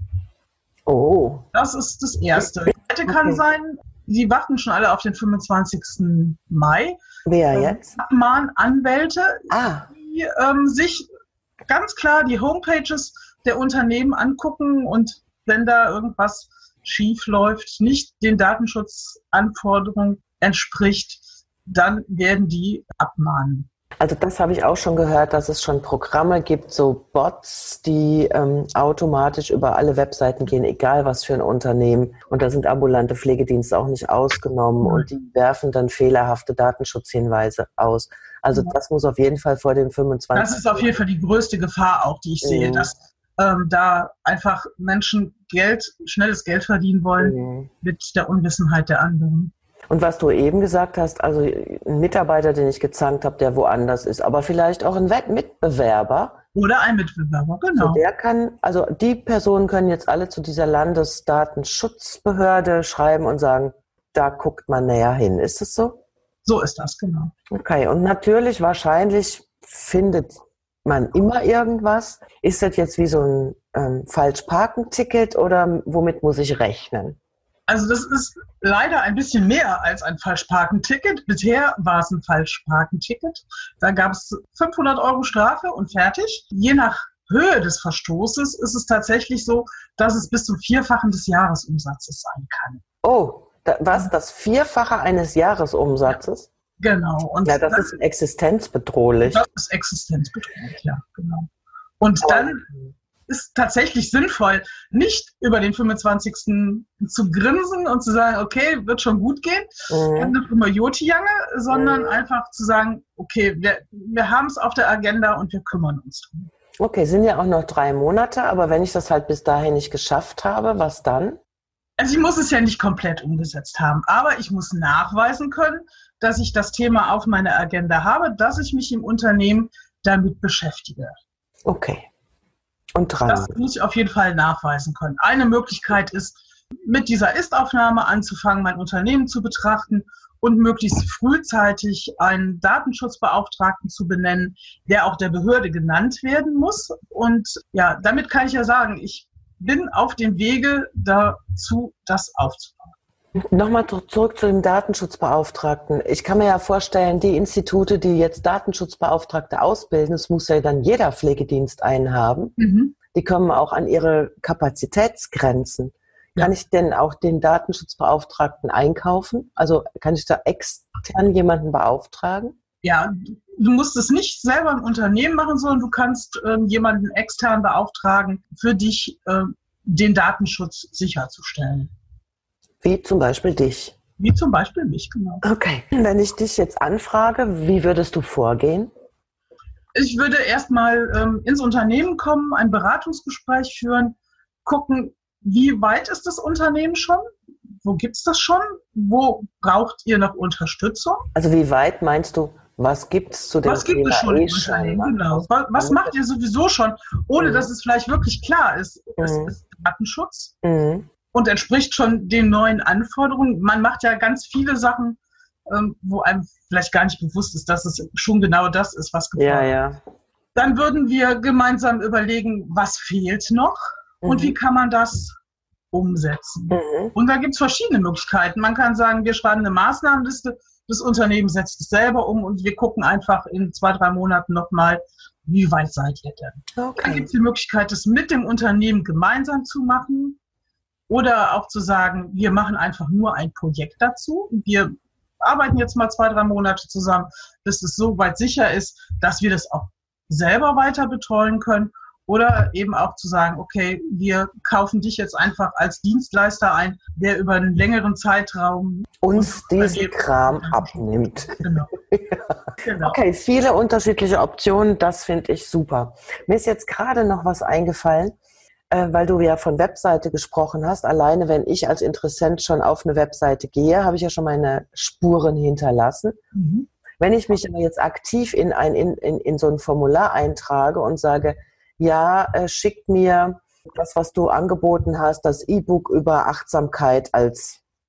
Oh. Das ist das Erste. Das Zweite kann okay. sein, Sie warten schon alle auf den fünfundzwanzigsten Mai. Wer jetzt? Abmahnanwälte, ah. die ähm, sich ganz klar die Homepages der Unternehmen angucken und wenn da irgendwas schief läuft, nicht den Datenschutzanforderungen entspricht, dann werden die abmahnen. Also das habe ich auch schon gehört, dass es schon Programme gibt, so Bots, die ähm, automatisch über alle Webseiten gehen, egal was für ein Unternehmen. Und da sind ambulante Pflegedienste auch nicht ausgenommen mhm. und die werfen dann fehlerhafte Datenschutzhinweise aus. Also das muss auf jeden Fall vor dem fünfundzwanzigsten Das ist auf jeden Fall die größte Gefahr auch, die ich sehe, mhm. dass ähm, da einfach Menschen Geld, schnelles Geld verdienen wollen mhm. mit der Unwissenheit der anderen. Und was du eben gesagt hast, also ein Mitarbeiter, den ich gezankt habe, der woanders ist, aber vielleicht auch ein Mitbewerber. Oder ein Mitbewerber, genau. So der kann, also die Personen können jetzt alle zu dieser Landesdatenschutzbehörde schreiben und sagen, da guckt man näher hin. Ist es so? So ist das, genau. Okay, und natürlich, wahrscheinlich findet man immer irgendwas. Ist das jetzt wie so ein ähm, Falschparkenticket oder womit muss ich rechnen? Also das ist leider ein bisschen mehr als ein Falschparkenticket. Bisher war es ein Falschparkenticket. Da gab es fünfhundert Euro Strafe und fertig. Je nach Höhe des Verstoßes ist es tatsächlich so, dass es bis zum Vierfachen des Jahresumsatzes sein kann. Oh, da, was? Das Vierfache eines Jahresumsatzes? Ja, genau. Und ja, das, das ist existenzbedrohlich. Das ist existenzbedrohlich, ja, genau. Und oh. dann ist tatsächlich sinnvoll, nicht über den fünfundzwanzigsten zu grinsen und zu sagen, okay, wird schon gut gehen, mhm. immer Joti-Jange, sondern mhm. einfach zu sagen, okay, wir, wir haben es auf der Agenda und wir kümmern uns drum. Okay, sind ja auch noch drei Monate, aber wenn ich das halt bis dahin nicht geschafft habe, was dann? Also ich muss es ja nicht komplett umgesetzt haben, aber ich muss nachweisen können, dass ich das Thema auf meiner Agenda habe, dass ich mich im Unternehmen damit beschäftige. Okay. Und dran. Das muss ich auf jeden Fall nachweisen können. Eine Möglichkeit ist, mit dieser Ist-Aufnahme anzufangen, mein Unternehmen zu betrachten und möglichst frühzeitig einen Datenschutzbeauftragten zu benennen, der auch der Behörde genannt werden muss. Und ja, damit kann ich ja sagen, ich bin auf dem Wege dazu, das aufzubauen. Nochmal zurück zu dem Datenschutzbeauftragten. Ich kann mir ja vorstellen, die Institute, die jetzt Datenschutzbeauftragte ausbilden, das muss ja dann jeder Pflegedienst einen haben, mhm. die kommen auch an ihre Kapazitätsgrenzen. Ja. Kann ich denn auch den Datenschutzbeauftragten einkaufen? Also kann ich da extern jemanden beauftragen? Ja, du musst es nicht selber im Unternehmen machen, sondern du kannst ähm, jemanden extern beauftragen, für dich ähm, den Datenschutz sicherzustellen. Wie zum Beispiel dich? Wie zum Beispiel mich, genau. Okay. Wenn ich dich jetzt anfrage, wie würdest du vorgehen? Ich würde erstmal ähm, ins Unternehmen kommen, ein Beratungsgespräch führen, gucken, wie weit ist das Unternehmen schon? Wo gibt es das schon? Wo braucht ihr noch Unterstützung? Also wie weit meinst du, was gibt es zu dem Was gibt es schon im Unternehmen? Genau. Was, was macht ihr sowieso schon, ohne mhm. dass es vielleicht wirklich klar ist? Es mhm. ist Datenschutz. Mhm. Und entspricht schon den neuen Anforderungen. Man macht ja ganz viele Sachen, ähm, wo einem vielleicht gar nicht bewusst ist, dass es schon genau das ist, was gefordert wird. Ja, ja. Dann würden wir gemeinsam überlegen, was fehlt noch mhm. und wie kann man das umsetzen. Mhm. Und da gibt es verschiedene Möglichkeiten. Man kann sagen, wir schreiben eine Maßnahmenliste, das Unternehmen setzt es selber um und wir gucken einfach in zwei, drei Monaten nochmal, wie weit seid ihr denn. Okay. Dann gibt es die Möglichkeit, das mit dem Unternehmen gemeinsam zu machen. Oder auch zu sagen, wir machen einfach nur ein Projekt dazu. Wir arbeiten jetzt mal zwei, drei Monate zusammen, bis es so weit sicher ist, dass wir das auch selber weiter betreuen können. Oder eben auch zu sagen, okay, wir kaufen dich jetzt einfach als Dienstleister ein, der über einen längeren Zeitraum uns diesen Kram abnimmt. Genau. Ja. Genau. Okay, viele unterschiedliche Optionen, das finde ich super. Mir ist jetzt gerade noch was eingefallen, weil du ja von Webseite gesprochen hast. Alleine, wenn ich als Interessent schon auf eine Webseite gehe, habe ich ja schon meine Spuren hinterlassen. Mhm. Wenn ich mich aber jetzt aktiv in, ein, in, in, in so ein Formular eintrage und sage, ja, äh, schickt mir das, was du angeboten hast, das E-Book über Achtsamkeit als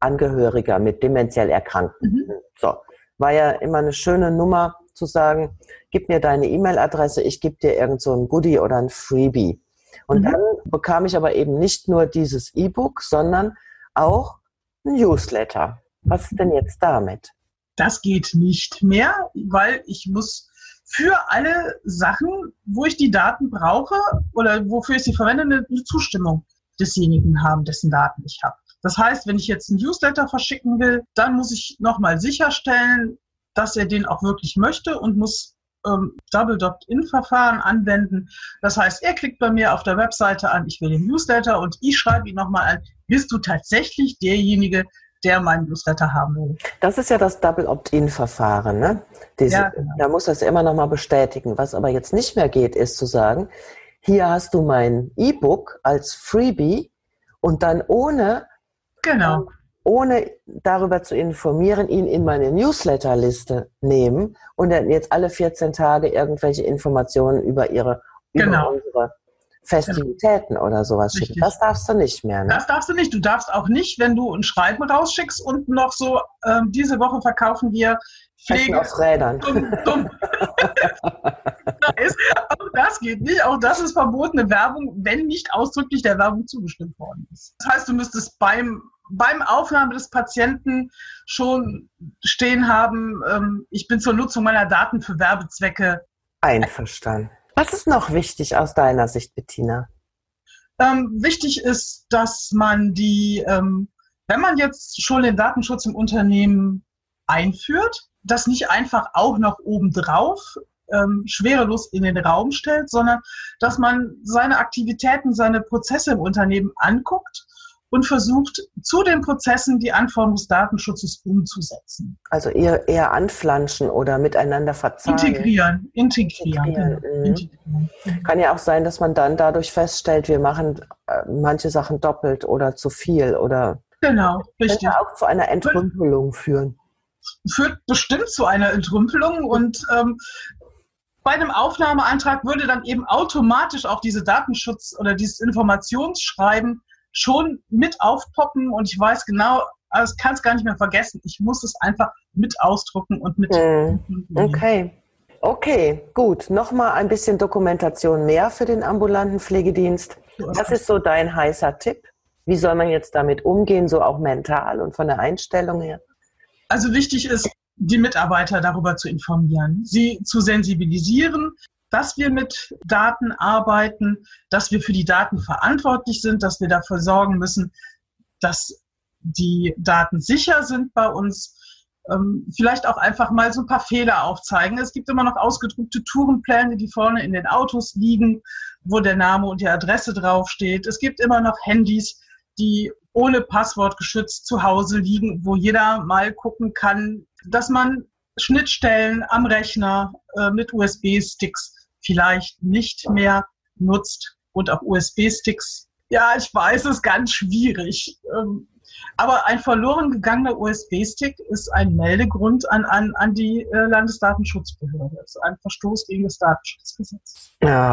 Angehöriger mit dementiell Erkrankten. Mhm. So, war ja immer eine schöne Nummer zu sagen, gib mir deine E-Mail-Adresse, ich gebe dir irgend so ein Goodie oder ein Freebie. Und mhm. dann bekam ich aber eben nicht nur dieses E-Book, sondern auch ein Newsletter. Was ist denn jetzt damit? Das geht nicht mehr, weil ich muss für alle Sachen, wo ich die Daten brauche oder wofür ich sie verwende, eine Zustimmung desjenigen haben, dessen Daten ich habe. Das heißt, wenn ich jetzt einen Newsletter verschicken will, dann muss ich nochmal sicherstellen, dass er den auch wirklich möchte und muss ähm, Double Opt-in-Verfahren anwenden. Das heißt, er klickt bei mir auf der Webseite an, ich will den Newsletter und ich schreibe ihn nochmal an, bist du tatsächlich derjenige, der meinen Newsletter haben will. Das ist ja das Double Opt-in-Verfahren, ne? Diese, ja, genau. Da muss das immer nochmal bestätigen. Was aber jetzt nicht mehr geht, ist zu sagen, hier hast du mein E-Book als Freebie und dann ohne, genau. ohne darüber zu informieren, ihn in meine Newsletterliste nehmen und dann jetzt alle vierzehn Tage irgendwelche Informationen über ihre genau. über unsere Festivitäten genau. oder sowas schicken. Das darfst du nicht mehr. Ne? Das darfst du nicht. Du darfst auch nicht, wenn du ein Schreiben rausschickst und noch so, ähm, diese Woche verkaufen wir Pflege auf Rädern. Dumm, dumm. Auch das geht nicht. Auch das ist verbotene Werbung, wenn nicht ausdrücklich der Werbung zugestimmt worden ist. Das heißt, du müsstest beim, beim Aufnahme des Patienten schon stehen haben, ähm, ich bin zur Nutzung meiner Daten für Werbezwecke einverstanden. Was ist noch wichtig aus deiner Sicht, Bettina? Ähm, wichtig ist, dass man die, ähm, wenn man jetzt schon den Datenschutz im Unternehmen einführt, das nicht einfach auch noch obendrauf ähm, schwerelos in den Raum stellt, sondern dass man seine Aktivitäten, seine Prozesse im Unternehmen anguckt und versucht, zu den Prozessen die Anforderungen des Datenschutzes umzusetzen. Also eher, eher anflanschen oder miteinander verzahnen. Integrieren. Integrieren. Integrieren. Mhm. Integrieren. Kann ja auch sein, dass man dann dadurch feststellt, wir machen äh, manche Sachen doppelt oder zu viel. Oder genau, richtig. Könnte auch zu einer Entrümpelung führen. Führt bestimmt zu einer Entrümpelung und ähm, bei einem Aufnahmeantrag würde dann eben automatisch auch diese Datenschutz- oder dieses Informationsschreiben schon mit aufpoppen und ich weiß genau, also ich kann es gar nicht mehr vergessen, ich muss es einfach mit ausdrucken und mit. Hm. Okay, okay, gut. Nochmal ein bisschen Dokumentation mehr für den ambulanten Pflegedienst. Was ist so dein heißer Tipp? Wie soll man jetzt damit umgehen, so auch mental und von der Einstellung her? Also wichtig ist, die Mitarbeiter darüber zu informieren, sie zu sensibilisieren, dass wir mit Daten arbeiten, dass wir für die Daten verantwortlich sind, dass wir dafür sorgen müssen, dass die Daten sicher sind bei uns. Ähm, vielleicht auch einfach mal so ein paar Fehler aufzeigen. Es gibt immer noch ausgedruckte Tourenpläne, die vorne in den Autos liegen, wo der Name und die Adresse draufsteht. Es gibt immer noch Handys, die ohne Passwort geschützt zu Hause liegen, wo jeder mal gucken kann, dass man Schnittstellen am Rechner äh, mit U S B-Sticks vielleicht nicht mehr nutzt und auch U S B-Sticks. Ja, ich weiß, es ist ganz schwierig. Ähm, aber ein verloren gegangener U S B-Stick ist ein Meldegrund an, an, an die äh, Landesdatenschutzbehörde. Das ist ein Verstoß gegen das Datenschutzgesetz.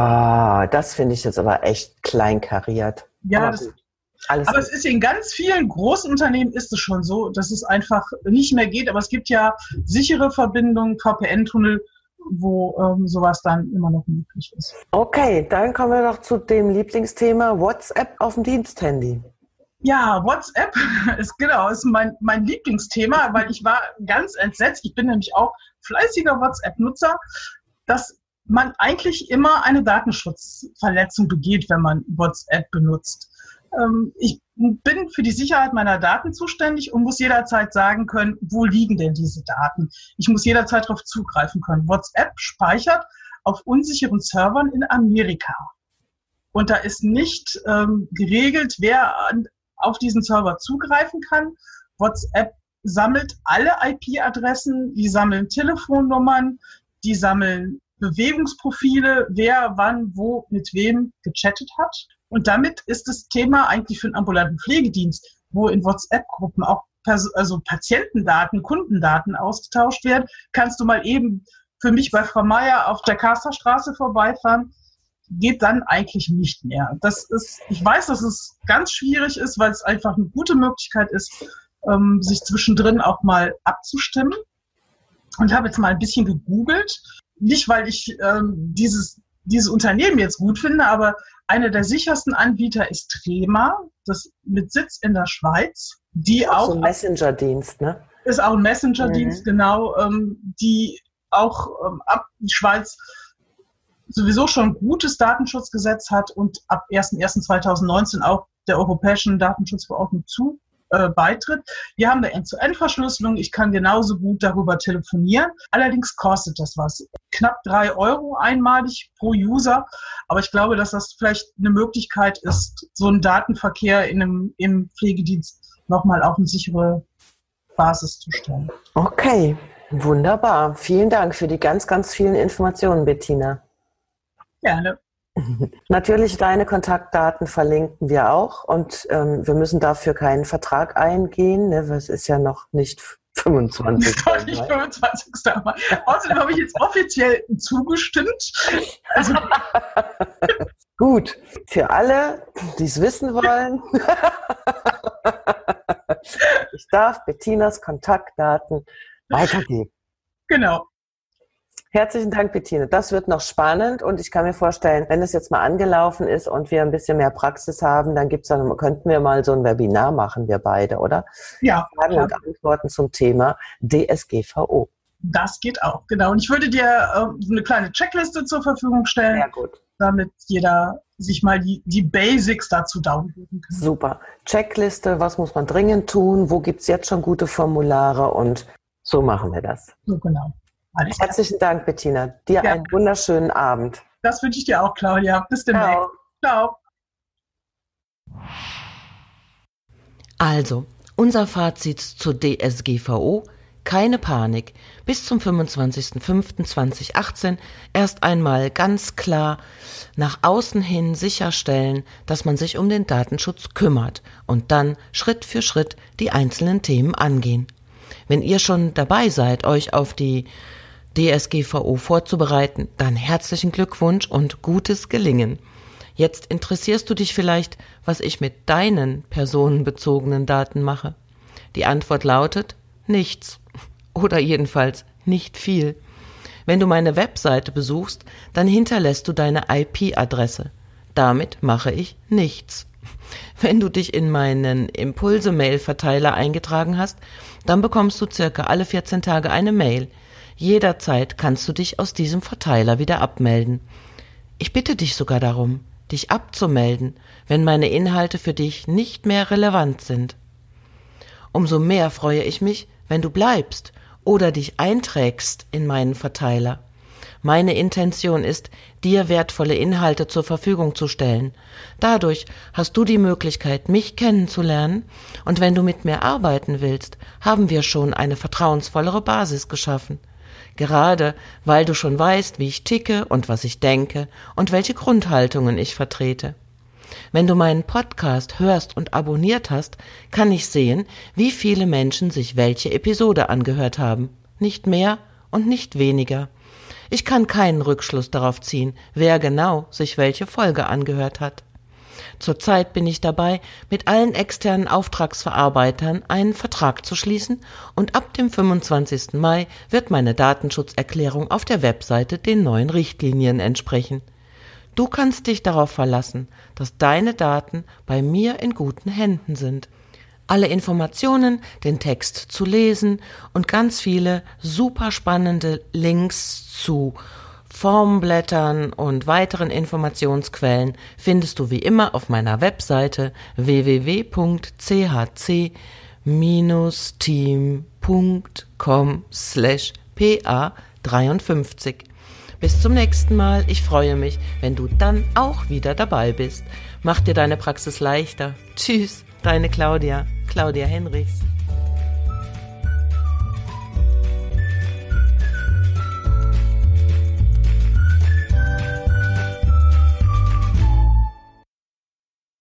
Ah, das finde ich jetzt aber echt kleinkariert. Ja, das, Alles aber gut. Es ist in ganz vielen großen Unternehmen ist es schon so, dass es einfach nicht mehr geht. Aber es gibt ja sichere Verbindungen, V P N-Tunnel, wo ähm, sowas dann immer noch möglich ist. Okay, dann kommen wir doch zu dem Lieblingsthema WhatsApp auf dem Diensthandy. Ja, WhatsApp ist genau ist mein, mein Lieblingsthema, weil ich war ganz entsetzt. Ich bin nämlich auch fleißiger WhatsApp-Nutzer, dass man eigentlich immer eine Datenschutzverletzung begeht, wenn man WhatsApp benutzt. Ähm, ich bin für die Sicherheit meiner Daten zuständig und muss jederzeit sagen können, wo liegen denn diese Daten? Ich muss jederzeit darauf zugreifen können. WhatsApp speichert auf unsicheren Servern in Amerika. Und da ist nicht ähm, geregelt, wer an, auf diesen Server zugreifen kann. WhatsApp sammelt alle I P-Adressen, die sammeln Telefonnummern, die sammeln Bewegungsprofile, wer wann wo mit wem gechattet hat. Und damit ist das Thema eigentlich für den ambulanten Pflegedienst, wo in WhatsApp-Gruppen auch Pers- also Patientendaten, Kundendaten ausgetauscht werden, kannst du mal eben für mich bei Frau Meier auf der Kasterstraße vorbeifahren, geht dann eigentlich nicht mehr. Das ist, ich weiß, dass es ganz schwierig ist, weil es einfach eine gute Möglichkeit ist, ähm, sich zwischendrin auch mal abzustimmen. Und habe jetzt mal ein bisschen gegoogelt. Nicht, weil ich ähm, dieses, dieses Unternehmen jetzt gut finde, aber einer der sichersten Anbieter ist Trema, das mit Sitz in der Schweiz. Die ist auch, auch so ein Messenger-Dienst, ne? Ist auch ein Messenger-Dienst, mhm. genau, ähm, die auch ähm, ab die Schweiz sowieso schon ein gutes Datenschutzgesetz hat und ab erster erster zweitausendneunzehn auch der Europäischen Datenschutzverordnung zu äh, beitritt. Wir haben eine End-zu-End-Verschlüsselung. Ich kann genauso gut darüber telefonieren. Allerdings kostet das was. Knapp drei Euro einmalig pro User. Aber ich glaube, dass das vielleicht eine Möglichkeit ist, so einen Datenverkehr in einem, im Pflegedienst nochmal auf eine sichere Basis zu stellen. Okay, wunderbar. Vielen Dank für die ganz, ganz vielen Informationen, Bettina. Gerne. Natürlich, deine Kontaktdaten verlinken wir auch und ähm, wir müssen dafür keinen Vertrag eingehen, ne? Es ist ja noch nicht fünfundzwanzig. Noch nicht fünfundzwanzigsten Mai. Außerdem habe ich jetzt offiziell zugestimmt. Also gut, für alle, die es wissen wollen. Ich darf Bettinas Kontaktdaten weitergeben. Genau. Herzlichen Dank, Bettina. Das wird noch spannend und ich kann mir vorstellen, wenn es jetzt mal angelaufen ist und wir ein bisschen mehr Praxis haben, dann gibt's dann, könnten wir mal so ein Webinar machen, wir beide, oder? Ja. Fragen und Antworten zum Thema D S G V O. Das geht auch, genau. Und ich würde dir äh, eine kleine Checkliste zur Verfügung stellen, Sehr gut. Damit jeder sich mal die, die Basics dazu downloaden kann. Super. Checkliste, was muss man dringend tun, wo gibt's jetzt schon gute Formulare und so machen wir das. So genau. Alles Herzlichen Dank, Bettina. Dir ja. einen wunderschönen Abend. Das wünsche ich dir auch, Claudia. Bis demnächst. Ciao. Ciao. Also, unser Fazit zur D S G V O. Keine Panik. Bis zum fünfundzwanzigsten fünften zweitausendachtzehn erst einmal ganz klar nach außen hin sicherstellen, dass man sich um den Datenschutz kümmert und dann Schritt für Schritt die einzelnen Themen angehen. Wenn ihr schon dabei seid, euch auf die D S G V O vorzubereiten, dann herzlichen Glückwunsch und gutes Gelingen. Jetzt interessierst du dich vielleicht, was ich mit deinen personenbezogenen Daten mache. Die Antwort lautet nichts oder jedenfalls nicht viel. Wenn du meine Webseite besuchst, dann hinterlässt du deine I P-Adresse. Damit mache ich nichts. Wenn du dich in meinen Impulse-Mail-Verteiler eingetragen hast, dann bekommst du circa alle vierzehn Tage eine Mail. Jederzeit kannst du dich aus diesem Verteiler wieder abmelden. Ich bitte dich sogar darum, dich abzumelden, wenn meine Inhalte für dich nicht mehr relevant sind. Umso mehr freue ich mich, wenn du bleibst oder dich einträgst in meinen Verteiler. Meine Intention ist, dir wertvolle Inhalte zur Verfügung zu stellen. Dadurch hast du die Möglichkeit, mich kennenzulernen, und wenn du mit mir arbeiten willst, haben wir schon eine vertrauensvollere Basis geschaffen. Gerade weil du schon weißt, wie ich ticke und was ich denke und welche Grundhaltungen ich vertrete. Wenn du meinen Podcast hörst und abonniert hast, kann ich sehen, wie viele Menschen sich welche Episode angehört haben. Nicht mehr und nicht weniger. Ich kann keinen Rückschluss darauf ziehen, wer genau sich welche Folge angehört hat. Zurzeit bin ich dabei, mit allen externen Auftragsverarbeitern einen Vertrag zu schließen, und ab dem fünfundzwanzigsten Mai wird meine Datenschutzerklärung auf der Webseite den neuen Richtlinien entsprechen. Du kannst dich darauf verlassen, dass deine Daten bei mir in guten Händen sind. Alle Informationen, den Text zu lesen und ganz viele super spannende Links zu Formblättern und weiteren Informationsquellen findest du wie immer auf meiner Webseite w w w punkt c h c bindestrich team punkt com slash p a dreiundfünfzig. Bis zum nächsten Mal. Ich freue mich, wenn du dann auch wieder dabei bist. Mach dir deine Praxis leichter. Tschüss, deine Claudia, Claudia Henrichs.